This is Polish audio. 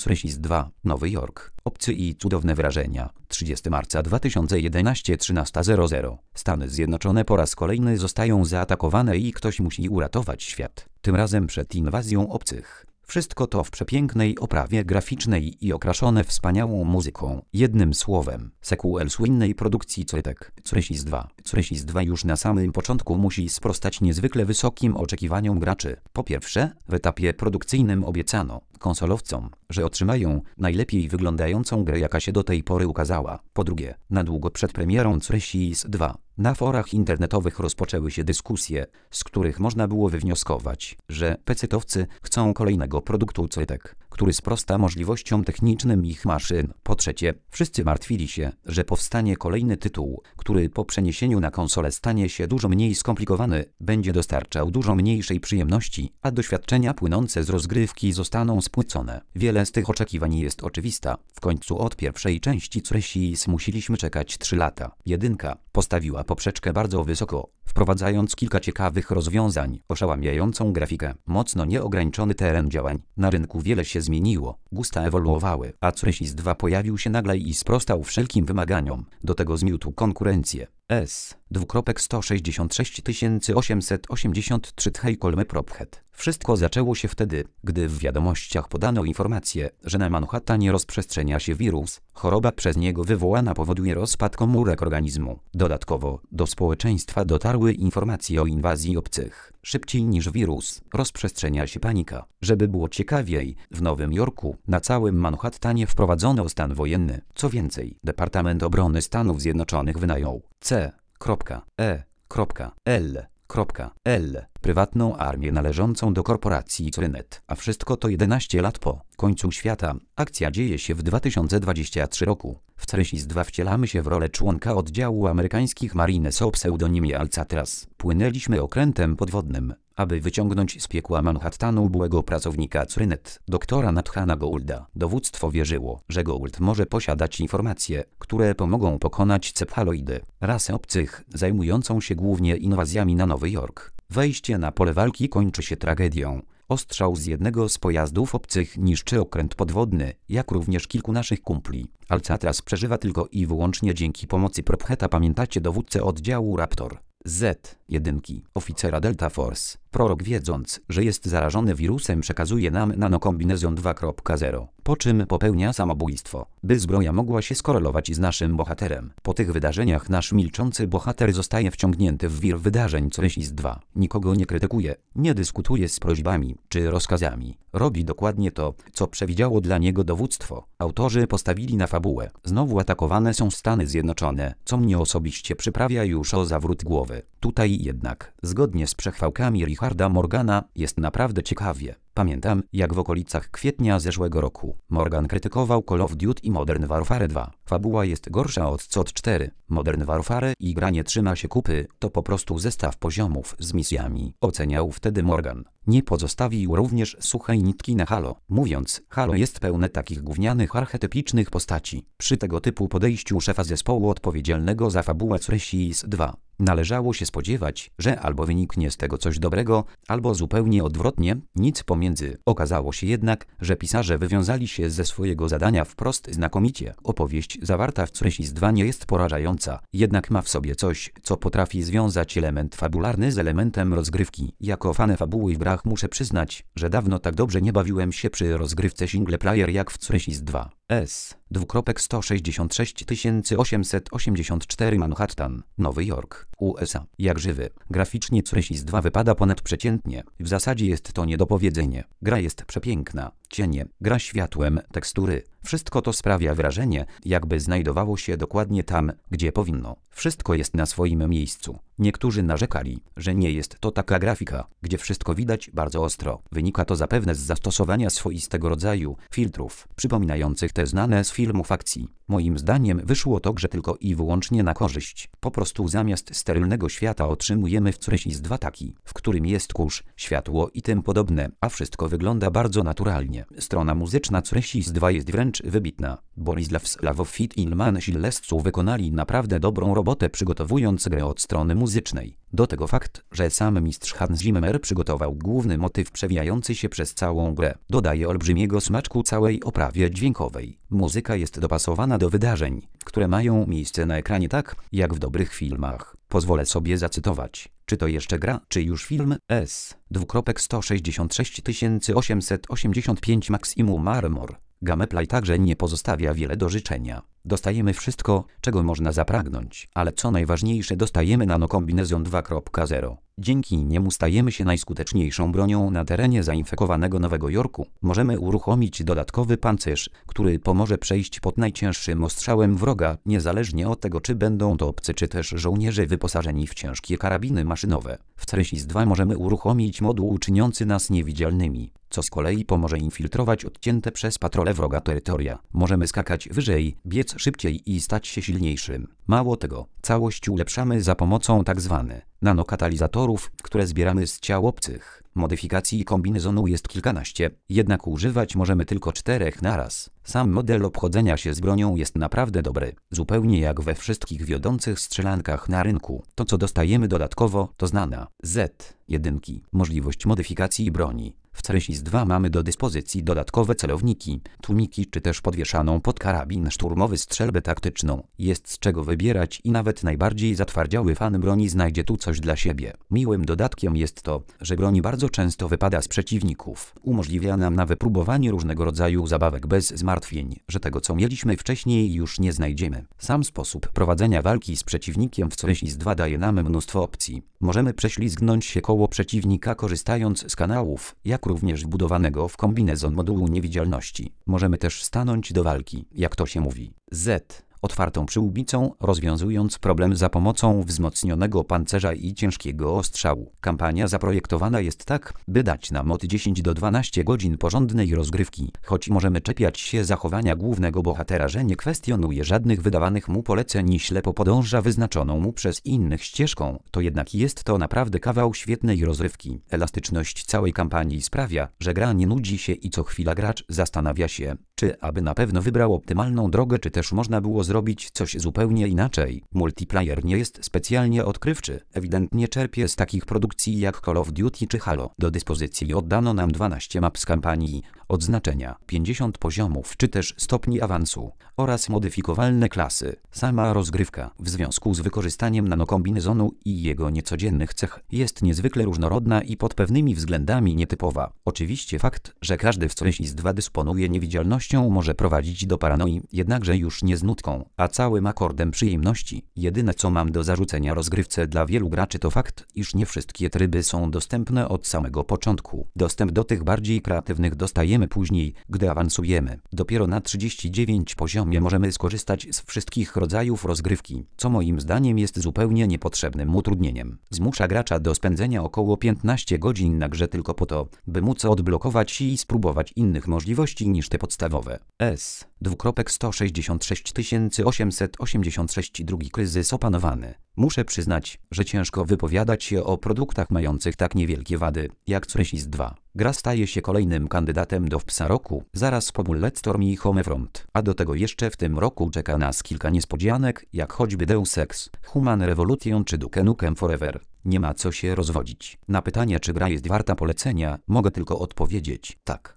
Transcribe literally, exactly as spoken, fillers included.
Curysis dwa, Nowy Jork. Obcy i cudowne wrażenia. trzydziestego marca dwa tysiące jedenastego, trzynasta zero zero. Stany Zjednoczone po raz kolejny zostają zaatakowane i ktoś musi uratować świat. Tym razem przed inwazją obcych. Wszystko to w przepięknej oprawie graficznej i okraszone wspaniałą muzyką. Jednym słowem, sequel słynnej produkcji Curytek. Curysis dwa. Curysis dwa już na samym początku musi sprostać niezwykle wysokim oczekiwaniom graczy. Po pierwsze, w etapie produkcyjnym obiecano konsolowcom, że otrzymają najlepiej wyglądającą grę, jaka się do tej pory ukazała. Po drugie, na długo przed premierą Curysis dwa. Na forach internetowych rozpoczęły się dyskusje, z których można było wywnioskować, że pecetowcy chcą kolejnego produktu Curytek, który sprosta możliwościom technicznym ich maszyn. Po trzecie, wszyscy martwili się, że powstanie kolejny tytuł, który po przeniesieniu na konsolę stanie się dużo mniej skomplikowany, będzie dostarczał dużo mniejszej przyjemności, a doświadczenia płynące z rozgrywki zostaną spłycone. Wiele z tych oczekiwań jest oczywista. W końcu od pierwszej części Curysis musieliśmy czekać trzy lata. Jedynka postawiła poprzeczkę bardzo wysoko, wprowadzając kilka ciekawych rozwiązań, oszałamiającą grafikę, mocno nieograniczony teren działań. Na rynku wiele się zmieniło, gusta ewoluowały, a Curysis dwa pojawił się nagle i sprostał wszelkim wymaganiom. Do tego zmiótł konkurencję. S. sto sześćdziesiąt sześć tysięcy osiemset osiemdziesiąt trzy Tchejkolmy Prophet. Wszystko zaczęło się wtedy, gdy w wiadomościach podano informację, że na Manhattanie rozprzestrzenia się wirus. Choroba przez niego wywołana powoduje rozpad komórek organizmu. Dodatkowo do społeczeństwa dotarły informacje o inwazji obcych. Szybciej niż wirus rozprzestrzenia się panika. Żeby było ciekawiej, w Nowym Jorku na całym Manhattanie wprowadzono stan wojenny. Co więcej, Departament Obrony Stanów Zjednoczonych wynajął C E L L prywatną armię należącą do korporacji Cyrynet. A wszystko to jedenaście lat po końcu świata. Akcja dzieje się w dwa tysiące dwudziestym trzecim roku. W Curysis dwa wcielamy się w rolę członka oddziału amerykańskich Marines o pseudonimie Alcatraz. Płynęliśmy okrętem podwodnym, aby wyciągnąć z piekła Manhattanu byłego pracownika Cyrynet, doktora Nathana Goulda. Dowództwo wierzyło, że Gould może posiadać informacje, które pomogą pokonać cephaloidy, rasę obcych zajmującą się głównie inwazjami na Nowy Jork. Wejście na pole walki kończy się tragedią. Ostrzał z jednego z pojazdów obcych niszczy okręt podwodny, jak również kilku naszych kumpli. Alcatraz przeżywa tylko i wyłącznie dzięki pomocy Propheta. Pamiętacie dowódcę oddziału Raptor? Z jedynki, oficera Delta Force. Prorok, wiedząc, że jest zarażony wirusem, przekazuje nam nanokombinezon dwa zero, po czym popełnia samobójstwo, by zbroja mogła się skorelować z naszym bohaterem. Po tych wydarzeniach nasz milczący bohater zostaje wciągnięty w wir wydarzeń Curysis dwa. Nikogo nie krytykuje, nie dyskutuje z prośbami czy rozkazami. Robi dokładnie to, co przewidziało dla niego dowództwo. Autorzy postawili na fabułę. Znowu atakowane są Stany Zjednoczone, co mnie osobiście przyprawia już o zawrót głowy. Tutaj jednak, zgodnie z przechwałkami Richarda Morgana, jest naprawdę ciekawie. Pamiętam, jak w okolicach kwietnia zeszłego roku Morgan krytykował Call of Duty i Modern Warfare dwa. Fabuła jest gorsza od C O D cztery. Modern Warfare i gra nie trzyma się kupy, to po prostu zestaw poziomów z misjami. Oceniał wtedy Morgan. Nie pozostawił również suchej nitki na Halo, mówiąc: Halo jest pełne takich gównianych archetypicznych postaci. Przy tego typu podejściu szefa zespołu odpowiedzialnego za fabułę Curysis dwa należało się spodziewać, że albo wyniknie z tego coś dobrego, albo zupełnie odwrotnie, nic pomiędzy. Okazało się jednak, że pisarze wywiązali się ze swojego zadania wprost znakomicie. Opowieść zawarta w Curysis dwa nie jest porażająca, jednak ma w sobie coś, co potrafi związać element fabularny z elementem rozgrywki. Jako fan fabuły w grach muszę przyznać, że dawno tak dobrze nie bawiłem się przy rozgrywce single player jak w Curysis dwa. S. sto sześćdziesiąt sześć tysięcy osiemset osiemdziesiąt cztery Manhattan, Nowy Jork, U S A. Jak żywy. Graficznie Curysis dwa wypada ponadprzeciętnie. W zasadzie jest to niedopowiedzenie. Gra jest przepiękna. Cienie, gra światłem, tekstury. Wszystko to sprawia wrażenie, jakby znajdowało się dokładnie tam, gdzie powinno. Wszystko jest na swoim miejscu. Niektórzy narzekali, że nie jest to taka grafika, gdzie wszystko widać bardzo ostro. Wynika to zapewne z zastosowania swoistego rodzaju filtrów, przypominających te znane z filmów akcji. Moim zdaniem wyszło to grze tylko i wyłącznie na korzyść. Po prostu zamiast sterylnego świata otrzymujemy w Crisis dwa taki, w którym jest kurz, światło i tym podobne, a wszystko wygląda bardzo naturalnie. Strona muzyczna Crisis dwa jest wręcz wybitna. Borisław Sławofit i Ilman Silescu wykonali naprawdę dobrą robotę przygotowując grę od strony muzycznej. Do tego fakt, że sam mistrz Hans Zimmer przygotował główny motyw przewijający się przez całą grę, dodaje olbrzymiego smaczku całej oprawie dźwiękowej. Muzyka jest dopasowana do wydarzeń, które mają miejsce na ekranie tak, jak w dobrych filmach. Pozwolę sobie zacytować. Czy to jeszcze gra, czy już film? S. sto sześćdziesiąt sześć tysięcy osiemset osiemdziesiąt pięć Maximum Armor. Gameplay także nie pozostawia wiele do życzenia. Dostajemy wszystko, czego można zapragnąć, ale co najważniejsze dostajemy nanokombinezon dwa zero. Dzięki niemu stajemy się najskuteczniejszą bronią na terenie zainfekowanego Nowego Jorku. Możemy uruchomić dodatkowy pancerz, który pomoże przejść pod najcięższym ostrzałem wroga, niezależnie od tego czy będą to obcy czy też żołnierze wyposażeni w ciężkie karabiny maszynowe. W Crisis dwa możemy uruchomić moduł czyniący nas niewidzialnymi, co z kolei pomoże infiltrować odcięte przez patrole wroga terytoria. Możemy skakać wyżej, biec szybciej i stać się silniejszym. Mało tego, całość ulepszamy za pomocą tzw. nanokatalizatorów, które zbieramy z ciał obcych. Modyfikacji kombinezonu jest kilkanaście, jednak używać możemy tylko czterech naraz. Sam model obchodzenia się z bronią jest naprawdę dobry, zupełnie jak we wszystkich wiodących strzelankach na rynku. To co dostajemy dodatkowo to znana Z jeden. Możliwość modyfikacji broni. W Crisis dwa mamy do dyspozycji dodatkowe celowniki, tłumiki czy też podwieszaną pod karabin szturmowy strzelbę taktyczną. Jest z czego wybierać i nawet najbardziej zatwardziały fan broni znajdzie tu coś dla siebie. Miłym dodatkiem jest to, że broń bardzo często wypada z przeciwników. Umożliwia nam nawet próbowanie różnego rodzaju zabawek bez zmartwień, że tego co mieliśmy wcześniej już nie znajdziemy. Sam sposób prowadzenia walki z przeciwnikiem w Crisis dwa daje nam mnóstwo opcji. Możemy prześlizgnąć się koło przeciwnika korzystając z kanałów, jak również wbudowanego w kombinezon modułu niewidzialności. Możemy też stanąć do walki, jak to się mówi. Z. Otwartą przyłbicą, rozwiązując problem za pomocą wzmocnionego pancerza i ciężkiego ostrzału. Kampania zaprojektowana jest tak, by dać nam od dziesięć do dwunastu godzin porządnej rozgrywki, choć możemy czepiać się zachowania głównego bohatera, że nie kwestionuje żadnych wydawanych mu poleceń i ślepo podąża wyznaczoną mu przez innych ścieżką, to jednak jest to naprawdę kawał świetnej rozrywki. Elastyczność całej kampanii sprawia, że gra nie nudzi się i co chwila gracz zastanawia się, czy aby na pewno wybrał optymalną drogę, czy też można było zrobić coś zupełnie inaczej. Multiplayer nie jest specjalnie odkrywczy, ewidentnie czerpie z takich produkcji jak Call of Duty czy Halo. Do dyspozycji oddano nam dwanaście map z kampanii, odznaczenia, pięćdziesiąt poziomów czy też stopni awansu oraz modyfikowalne klasy. Sama rozgrywka, w związku z wykorzystaniem nanokombinezonu i jego niecodziennych cech, jest niezwykle różnorodna i pod pewnymi względami nietypowa. Oczywiście fakt, że każdy w Crisis dwa dysponuje niewidzialnością może prowadzić do paranoi, jednakże już nie z nutką, a całym akordem przyjemności. Jedyne co mam do zarzucenia rozgrywce dla wielu graczy to fakt, iż nie wszystkie tryby są dostępne od samego początku. Dostęp do tych bardziej kreatywnych dostajemy później, gdy awansujemy. Dopiero na trzydziestym dziewiątym poziomie możemy skorzystać z wszystkich rodzajów rozgrywki, co moim zdaniem jest zupełnie niepotrzebnym utrudnieniem. Zmusza gracza do spędzenia około piętnastu godzin na grze tylko po to, by móc odblokować i spróbować innych możliwości niż te podstawowe. S. sto sześćdziesiąt sześć tysięcy osiemset osiemdziesiąt sześć drugi kryzys opanowany. Muszę przyznać, że ciężko wypowiadać się o produktach mających tak niewielkie wady, jak Crisis dwa. Gra staje się kolejnym kandydatem do psa roku, zaraz po Bulletstorm i Homefront, a do tego jeszcze w tym roku czeka nas kilka niespodzianek, jak choćby Deus Ex, Human Revolution czy Duke Nukem Forever. Nie ma co się rozwodzić. Na pytanie, czy gra jest warta polecenia, mogę tylko odpowiedzieć tak.